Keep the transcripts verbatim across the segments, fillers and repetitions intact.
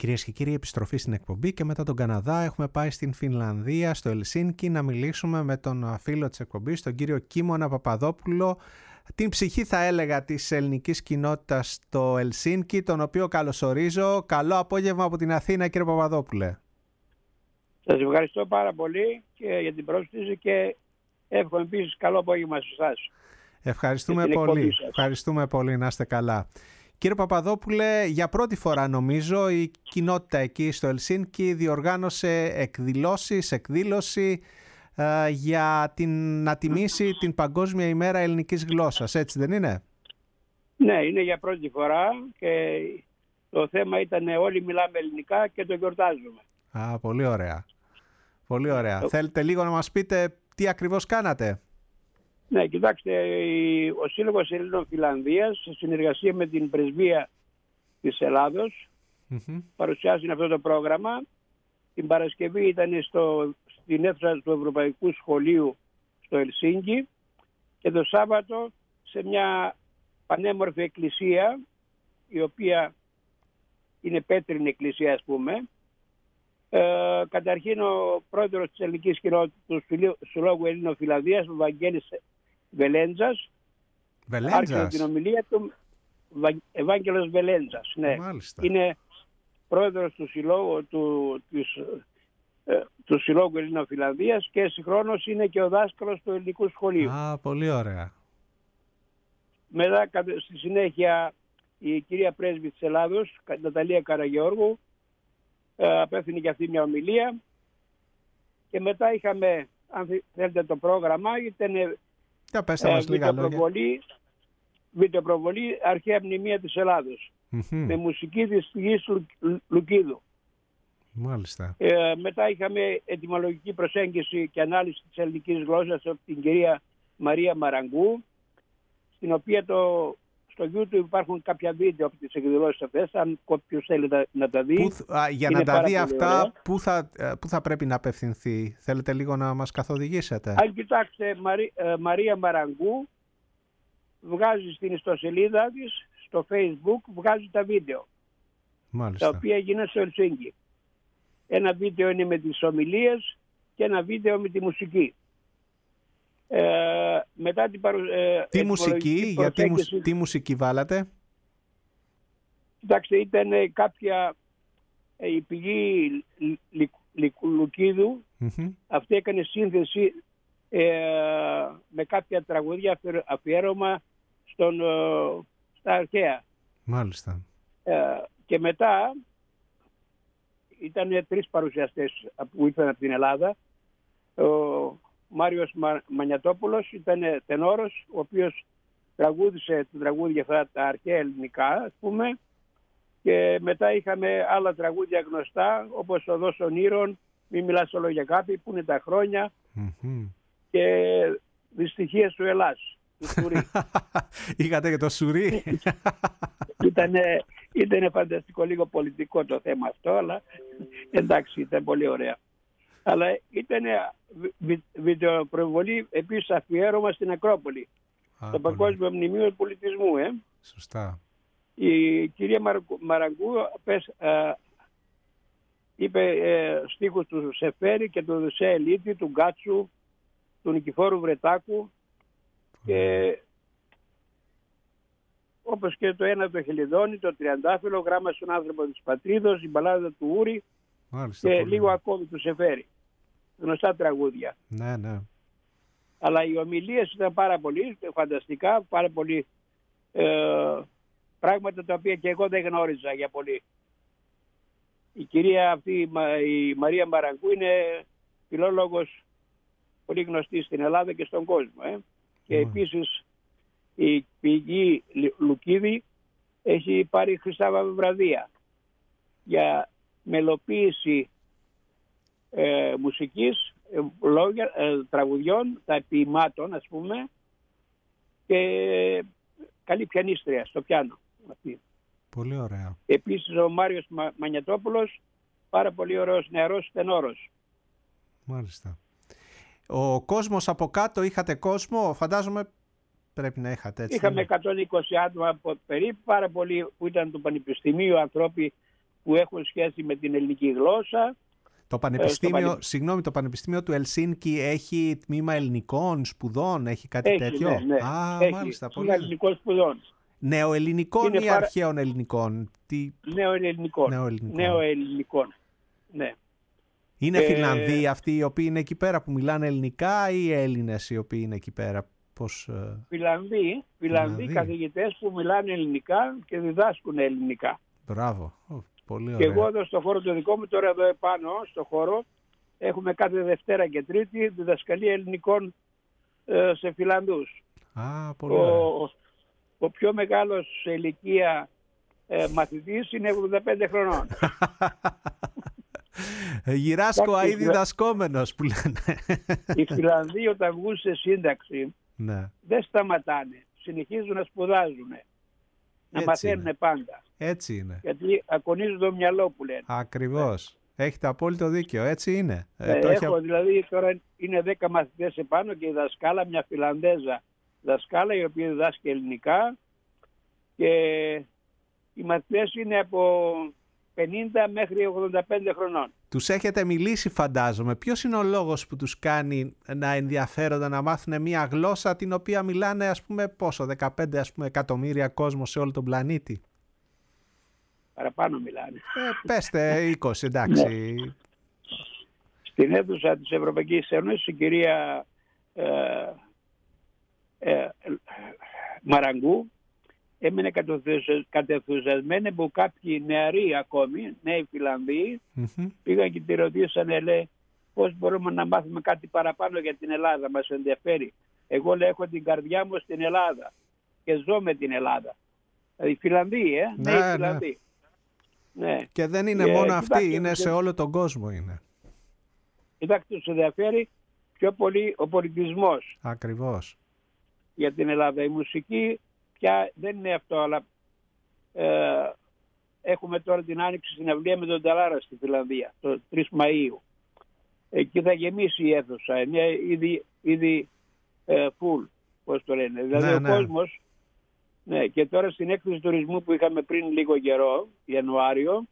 Κυρίες και κύριοι, επιστροφή στην εκπομπή και μετά τον Καναδά έχουμε πάει στην Φινλανδία, στο Ελσίνκι, να μιλήσουμε με τον φίλο της εκπομπής, τον κύριο Κίμωνα Παπαδόπουλο, την ψυχή θα έλεγα της ελληνικής κοινότητας στο Ελσίνκι, τον οποίο καλωσορίζω. Καλό απόγευμα από την Αθήνα, κύριε Παπαδόπουλε. Σας ευχαριστώ πάρα πολύ και για την πρόσκληση και εύχομαι επίσης καλό απόγευμα σε εσάς. Ευχαριστούμε πολύ. Ευχαριστούμε πολύ, να είστε καλά. Κύριε Παπαδόπουλε, για πρώτη φορά νομίζω η κοινότητα εκεί στο Ελσίνκι διοργάνωσε εκδηλώσεις, εκδήλωση ε, για την, να τιμήσει την Παγκόσμια ημέρα ελληνικής γλώσσας, έτσι δεν είναι? Ναι, είναι για πρώτη φορά και το θέμα ήταν όλοι μιλάμε ελληνικά και το γιορτάζουμε. Α, πολύ ωραία. Πολύ ωραία. Το... Θέλετε λίγο να μας πείτε τι ακριβώς κάνατε? Ναι, κοιτάξτε, ο Σύλλογος Ελλήνων Φιλανδίας σε συνεργασία με την Πρεσβεία της Ελλάδος mm-hmm. παρουσιάζει αυτό το πρόγραμμα. Την Παρασκευή ήταν στο, στην αίθουσα του Ευρωπαϊκού Σχολείου στο Ελσίνκι και το Σάββατο σε μια πανέμορφη εκκλησία, η οποία είναι πέτρινη εκκλησία ας πούμε. Ε, καταρχήν ο πρόεδρος της ελληνικής κοινότητας του Συλλόγου Ελλήνων Φιλανδίας, ο Βαγγέλης Βελέντζας, άρχισε την ομιλία του. Ευάγγελος Βελέντζας, ναι. Μάλιστα. Είναι πρόεδρος του Συλλόγου, του, της, ε, του Συλλόγου Ελλήνων Φιλανδίας και συγχρόνως είναι και ο δάσκαλος του ελληνικού σχολείου. Α, πολύ ωραία. Μετά στη συνέχεια η κυρία Πρέσβη της Ελλάδος, Ναταλία Καραγεώργου, ε, απέφθηνε και αυτή μια ομιλία και μετά είχαμε, αν θέλετε το πρόγραμμα, ήταν Για πέστε μας ε, λίγα λόγια. Βιντεοπροβολή αρχαία μνημεία της Ελλάδος mm-hmm. με μουσική της Γης Λουκίδου. Μάλιστα. Ε, μετά είχαμε ετυμολογική προσέγγιση και ανάλυση της ελληνικής γλώσσας από την κυρία Μαρία Μαραγκού, στην οποία το, στο YouTube υπάρχουν κάποια βίντεο από τις εκδηλώσεις αυτές, αν κάποιος θέλει να, να τα δει. Που, α, για να τα δει αυτά, πού θα, πού θα πρέπει να απευθυνθεί? Θέλετε λίγο να μας καθοδηγήσετε? Αν κοιτάξτε, Μαρί, ε, Μαρία Μαραγκού βγάζει στην ιστοσελίδα της, στο Facebook, βγάζει τα βίντεο. Μάλιστα. Τα οποία γίνανε στο Ελσίνκι. Ένα βίντεο είναι με τις ομιλίες και ένα βίντεο με τη μουσική. Ε, μετά την παρου... ε, τι μουσική, γιατί μουσ... τι μουσική βάλατε? Κοιτάξτε, ήταν κάποια ε, η πηγή Λουκίδου, mm-hmm. αυτή έκανε σύνθεση ε, με κάποια τραγούδια αφιέρωμα στον, ε, στα αρχαία. Μάλιστα. Ε, και μετά ήταν τρεις παρουσιαστές που ήρθαν από την Ελλάδα. Ο Μάριος Μα, Μανιατόπουλος ήταν τενόρος, ο οποίος τραγούδισε την τραγούδια αυτά τα αρχαία ελληνικά, ας πούμε, και μετά είχαμε άλλα τραγούδια γνωστά, όπως ο Οδός Ονείρων, Μη μιλάς όλο για κάτι, που είναι τα χρόνια, mm-hmm. και Δυστυχίες του Ελλάς, του Σουρί. Είχατε και το Σουρί. Ήτανε, ήτανε φανταστικό, λίγο πολιτικό το θέμα αυτό, αλλά εντάξει, ήταν πολύ ωραία. Αλλά ήταν βι, βιντεοπροβολή επίσης αφιέρωμα στην Ακρόπολη, Α, το Παγκόσμιο Μνημείο Πολιτισμού. Ε. Σωστά. Η κυρία Μαραγκού πες, α, είπε ε, στίχους του Σεφέρη και του Δουσέ Ελίτη, του Γκάτσου, του Νικηφόρου Βρετάκου και όπως και το ένα το Χελιδόνι, το Τριαντάφυλλο, Γράμμα στον άνθρωπο της πατρίδος, η Μπαλάδα του Ούρη. Μάλιστα, και πολύ. Λίγο ακόμη του Σεφέρη. Γνωστά τραγούδια. Ναι, ναι. Αλλά οι ομιλίες ήταν πάρα πολύ φανταστικά, πάρα πολύ ε, πράγματα τα οποία και εγώ δεν γνώριζα για πολύ. Η κυρία αυτή, η Μαρία Μαραγκού, είναι φιλόλογος πολύ γνωστή στην Ελλάδα και στον κόσμο. Ε. Και mm. επίσης η πηγή Λουκίδη έχει πάρει χρυσά βραβεία για μελοποίηση ε, μουσικής, ε, λόγια, ε, τραγουδιών, τα ποιημάτων ας πούμε, και καλή πιανίστρια στο πιάνο αυτή. Πολύ ωραία. Επίσης ο Μάριος Μα, Μανιατόπουλος, πάρα πολύ ωραίος νεαρός τενόρος. Μάλιστα. Ο κόσμος από κάτω, είχατε κόσμο, φαντάζομαι πρέπει να είχατε, έτσι? Είχαμε εκατόν είκοσι άτομα περίπου, πάρα πολλοί που ήταν του Πανεπιστημίου, ανθρώποι που έχουν σχέση με την ελληνική γλώσσα. Το Πανεπιστήμιο, ε, συγγνώμη, το Πανεπιστήμιο του Ελσίνκι έχει τμήμα ελληνικών σπουδών, έχει κάτι έχει, τέτοιο? Ναι, ναι. Α, έχει, μάλιστα, πολύ. Ελληνικών σπουδών. Νεοελληνικών ή πάρα... αρχαίων ελληνικών? Τι... Νεοελληνικών. Νεοελληνικών. Νεοελληνικών. Ναι. Είναι ε... Φιλανδοί αυτοί οι οποίοι είναι εκεί πέρα που μιλάνε ελληνικά ή Έλληνες οι οποίοι είναι εκεί πέρα? Πώς... Φιλανδοί, Φιλανδοί καθηγητές που μιλάνε ελληνικά και διδάσκουν ελληνικά. Μπράβο. Πολύ ωραία. Και εγώ εδώ στο χώρο το δικό μου, τώρα εδώ επάνω στο χώρο, έχουμε κάθε Δευτέρα και Τρίτη διδασκαλία ελληνικών ε, σε Φιλανδούς. Α, πολύ ωραία. Ο, ο πιο μεγάλος σε ηλικία ε, μαθητής είναι ογδόντα πέντε χρονών. Γυράσκω αεί διδασκόμενος που λένε. Οι Φιλανδοί όταν βγουν σε σύνταξη, ναι, δεν σταματάνε. Συνεχίζουν να σπουδάζουν. Να μαθαίνουν πάντα. Έτσι είναι. Γιατί ακονίζουν το μυαλό που λένε. Ακριβώς. Ναι. Έχετε απόλυτο δίκιο. Έτσι είναι. Ε, το έχω έχει... δηλαδή τώρα είναι δέκα μαθητές επάνω και η δασκάλα, μια Φιλανδέζα δασκάλα η οποία διδάσκει ελληνικά και οι μαθητές είναι από πενήντα μέχρι ογδόντα πέντε χρονών. Τους έχετε μιλήσει φαντάζομαι. Ποιος είναι ο λόγος που τους κάνει να ενδιαφέρονται να μάθουν μια γλώσσα την οποία μιλάνε ας πούμε πόσο, δεκαπέντε ας πούμε, εκατομμύρια κόσμο σε όλο τον πλανήτη? Παραπάνω μιλάνε. Ε, πέστε είκοσι, εντάξει. Στην αίθουσα της Ευρωπαϊκής Ένωσης η κυρία ε, ε, Μαραγκού έμεινε κατενθουσιασμένη που κάποιοι νεαροί ακόμη, νέοι Φιλανδοί, mm-hmm. πήγαν και τη ρωτήσανε, λέει, πώς μπορούμε να μάθουμε κάτι παραπάνω για την Ελλάδα, μας ενδιαφέρει. Εγώ λέω, έχω την καρδιά μου στην Ελλάδα και ζω με την Ελλάδα. Δηλαδή Φιλανδοί, ε, ναι, νέοι Φιλανδοί. Ναι. Ναι. Και δεν είναι και, μόνο αυτοί, είναι και... σε όλο τον κόσμο είναι. Κοιτάξτε, τους ενδιαφέρει πιο πολύ ο πολιτισμός. Ακριβώς. Για την Ελλάδα. Η μουσική πια δεν είναι αυτό, αλλά ε, έχουμε τώρα την άνοιξη συναυλία με τον Ταλάρα στη Φιλανδία, το τρεις Μαΐου. Εκεί θα γεμίσει η αίθουσα, είναι ήδη, ήδη ε, full, πώς το λένε. Δηλαδή ναι, ο ναι. κόσμος, ναι, και τώρα στην έκθεση τουρισμού που είχαμε πριν λίγο καιρό, Ιανουάριο,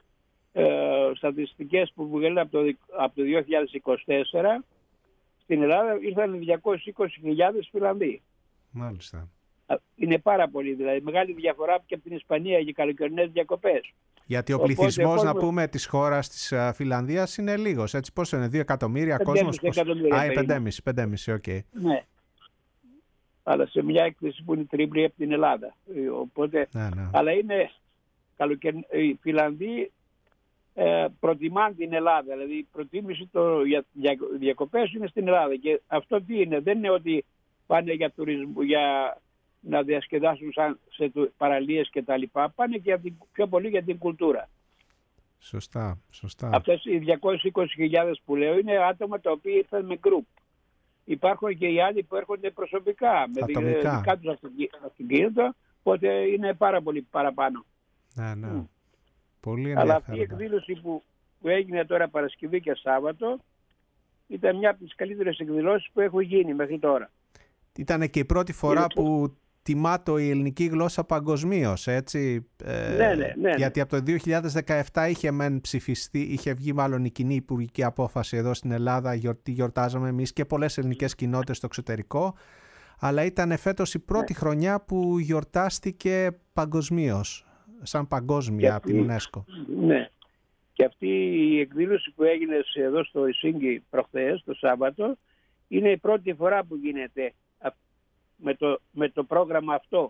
ε, στατιστικές που βγαίνουν από το, από το δύο χιλιάδες είκοσι τέσσερα, στην Ελλάδα ήρθαν διακόσιες είκοσι χιλιάδες Φιλανδοί. Μάλιστα. Είναι πάρα πολύ, δηλαδή μεγάλη διαφορά και από την Ισπανία για καλοκαιρινές διακοπές. Γιατί ο πληθυσμός, κόσμος... να πούμε, της χώρας της Φιλανδίας είναι λίγος, έτσι πόσο είναι, δύο εκατομμύρια κόσμος? Εκατομμύρια, Α, πεντέμισι, πεντέμισι, οκ. Okay. Ναι. Αλλά σε μια έκθεση που είναι τρίπλη από την Ελλάδα. Οπότε, ναι, ναι. Αλλά είναι καλοκαιρι... οι Φιλανδοί ε, προτιμάνε την Ελλάδα, δηλαδή η προτίμηση το... για διακοπές είναι στην Ελλάδα. Και αυτό τι είναι, δεν είναι ότι πάνε για τουρισμό, για να διασκεδάσουν σαν σε παραλίες και τα λοιπά, πάνε και πιο πολύ για την κουλτούρα. Σωστά, σωστά. Αυτές οι διακόσιες είκοσι χιλιάδες που λέω είναι άτομα τα οποία ήρθαν με γκρουπ. Υπάρχουν και οι άλλοι που έρχονται προσωπικά, με δικά τους αυτοκίνητα, οπότε είναι πάρα πολύ παραπάνω. Ναι, ναι. Mm. Πολύ ενδιαφέροντα. Αλλά αυτή η εκδήλωση που, που έγινε τώρα Παρασκευή και Σάββατο ήταν μια από τις καλύτερες εκδηλώσεις που έχουν γίνει μέχρι τώρα. Ήταν και η πρώτη φορά που τιμάτο η ελληνική γλώσσα παγκοσμίως, έτσι. Ε, ναι, ναι, ναι. Γιατί από το δύο χιλιάδες δεκαεπτά είχε μεν ψηφιστεί, είχε βγει μάλλον η κοινή υπουργική απόφαση εδώ στην Ελλάδα, γιορτή γιορτάζαμε εμείς και πολλές ελληνικές κοινότητες στο εξωτερικό, αλλά ήταν φέτος η πρώτη ναι. χρονιά που γιορτάστηκε παγκοσμίως, σαν παγκόσμια από την UNESCO. Ναι. Και αυτή η εκδήλωση που έγινε εδώ στο Ελσίνκι προχθές, το Σάββατο, είναι η πρώτη φορά που γίνεται με το, με το πρόγραμμα αυτό.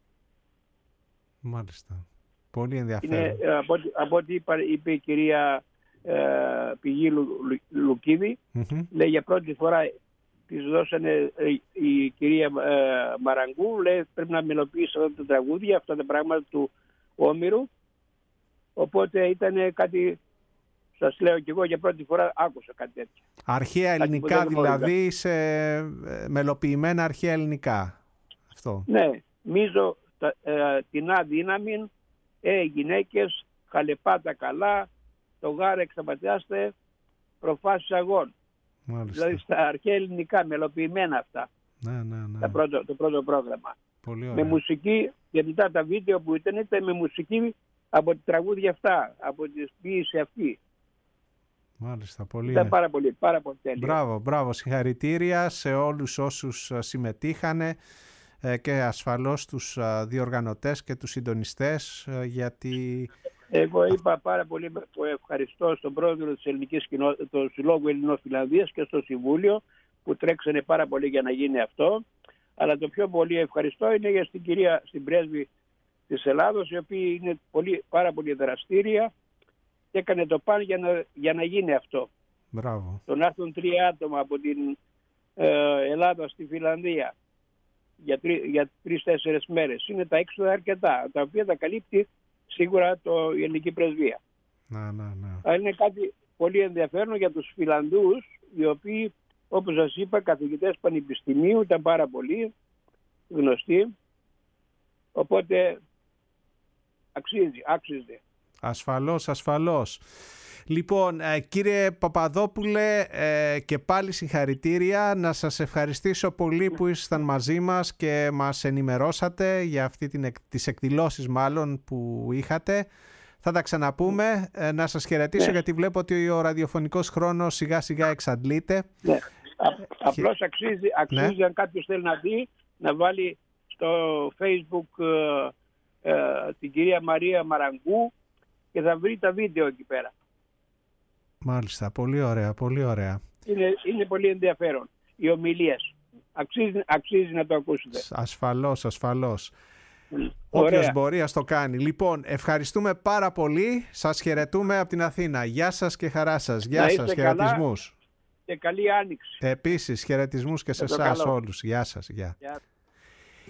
Μάλιστα. Πολύ ενδιαφέρον. Είναι, από, από ό,τι είπε, είπε η κυρία ε, Πηγή Λου, Λου, Λουκίδη, mm-hmm. λέει για πρώτη φορά της δώσανε ε, η κυρία ε, Μαραγκού, λέει πρέπει να μελοποιήσει αυτά τα τραγούδια, αυτά τα πράγματα του Όμηρου. Οπότε ήταν κάτι, σας λέω και εγώ για πρώτη φορά άκουσα κάτι τέτοιο. Αρχαία ελληνικά δηλαδή, σε μελοποιημένα αρχαία ελληνικά. Αυτό. Ναι, μίζω ε, την αδύναμη, ε, γυναίκες, χαλεπάτα καλά, το γάρα εξαπατιάστε, προφάσεις αγών. Μάλιστα. Δηλαδή στα αρχαία ελληνικά, μελοποιημένα αυτά. Ναι, ναι, ναι. Τα πρώτο, το πρώτο πρόγραμμα. Πολύ ωραία. Με μουσική, και μετά τα βίντεο που ήταν, ήταν με μουσική από τη τραγούδια αυτά, από τη ποίηση αυτή. Μάλιστα, πολύ. Ήταν πάρα πολύ, πάρα πολύ τέλειο. Μπράβο, μπράβο. Συγχαρητήρια σε όλους όσους συμμετείχανε και ασφαλώς τους διοργανωτές και τους συντονιστές, γιατί... Εγώ είπα πάρα πολύ ευχαριστώ στον πρόεδρο της Ελληνικής Κοινότητας, του Συλλόγου Ελληνοφιλανδίας και στο Συμβούλιο που τρέξανε πάρα πολύ για να γίνει αυτό. Αλλά το πιο πολύ ευχαριστώ είναι για στην κυρία, στην πρέσβη της Ελλάδος, η οποία είναι πολύ, πάρα πολύ δραστήρια και έκανε το παν για να, για να γίνει αυτό. Μπράβο. Το να έρθουν τρία άτομα από την ε, Ελλάδα στη Φιλανδία για, τρι, για τρεις-τέσσερις μέρες είναι τα έξοδα αρκετά, τα οποία τα καλύπτει σίγουρα το, η ελληνική πρεσβεία. Να, να, να. Αλλά είναι κάτι πολύ ενδιαφέρον για τους Φιλανδούς, οι οποίοι, όπως σας είπα, καθηγητές πανεπιστημίου, ήταν πάρα πολύ γνωστοί. Οπότε αξίζει, άξιζε. Ασφαλώς, ασφαλώς. Λοιπόν, κύριε Παπαδόπουλε, και πάλι συγχαρητήρια. Να σας ευχαριστήσω πολύ που ήσασταν μαζί μας και μας ενημερώσατε για αυτή την, τις εκδηλώσεις μάλλον που είχατε. Θα τα ξαναπούμε. Να σας χαιρετήσω, ναι, γιατί βλέπω ότι ο ραδιοφωνικός χρόνος σιγά σιγά εξαντλείται. Ναι. Α, απλώς αξίζει, αξίζει, ναι, αν κάποιος θέλει να δει, να βάλει στο Facebook ε, ε, την κυρία Μαρία Μαραγκού και θα βρει τα βίντεο εκεί πέρα. Μάλιστα, πολύ ωραία, πολύ ωραία. Είναι, είναι πολύ ενδιαφέρον. Οι ομιλίες. Αξίζει, αξίζει να το ακούσετε. Ασφαλώς, ασφαλώς. Mm. Όποιος μπορεί ας το κάνει. Λοιπόν, ευχαριστούμε πάρα πολύ. Σας χαιρετούμε από την Αθήνα. Γεια σας και χαρά σας. Γεια σας, χαιρετισμούς. Και καλή άνοιξη. Επίσης, χαιρετισμούς και σε εσάς όλους. Γεια σας. Γεια. Γεια.